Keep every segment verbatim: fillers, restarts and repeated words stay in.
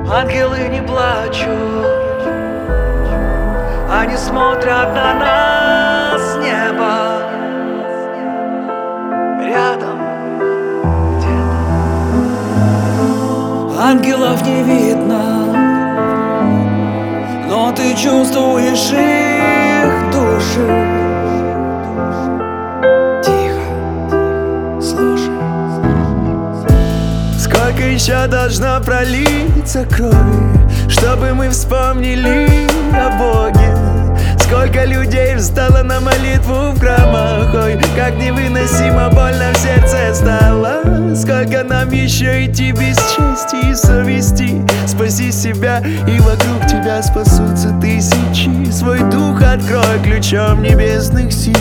Ангелы не плачут, они смотрят на нас с неба. Рядом где-то ангелов не видно, но ты чувствуешь их души. Сколько еще должно пролиться крови, чтобы мы вспомнили о Боге? Сколько людей встало на молитву в храмах, ой, как невыносимо больно в сердце стало. Сколько нам еще идти без чести и совести? Спаси себя, и вокруг тебя спасутся тысячи. Свой дух открой ключом небесных сил.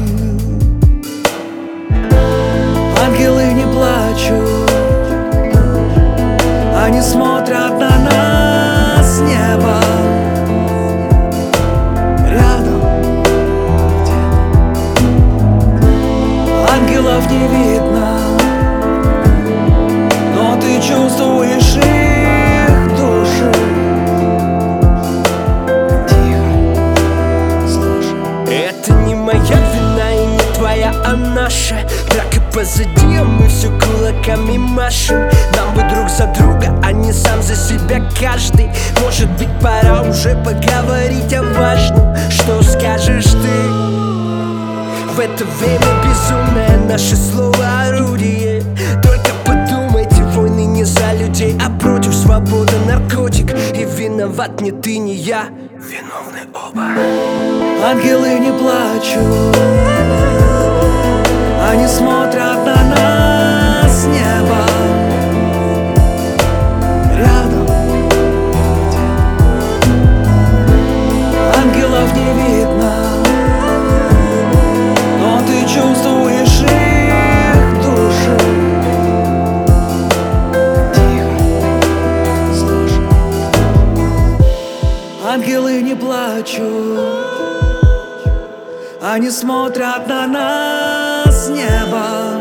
Ангелы не плачут, они смотрят на нас с неба. Рядом где-то ангелов не видно, но ты чувствуешь их души. Тихо, слушай. Это не моя вина и не твоя, а наша. Драка позади, а мы все кулаками машем. Нам бы друг за друга, а не сам за себя каждый. Может быть, пора уже поговорить о важном. Что скажешь ты? В это время безумное наше слово орудие. Только подумайте, войны не за людей, а против свободы наркотик. И виноват не ты, не я, виновны оба. Ангелы не плачут, они смотрят на нас с неба. Рядом где-то ангелов не видно, но ты чувствуешь их души. Тихо, слушай. Ангелы не плачут, они смотрят на нас с неба.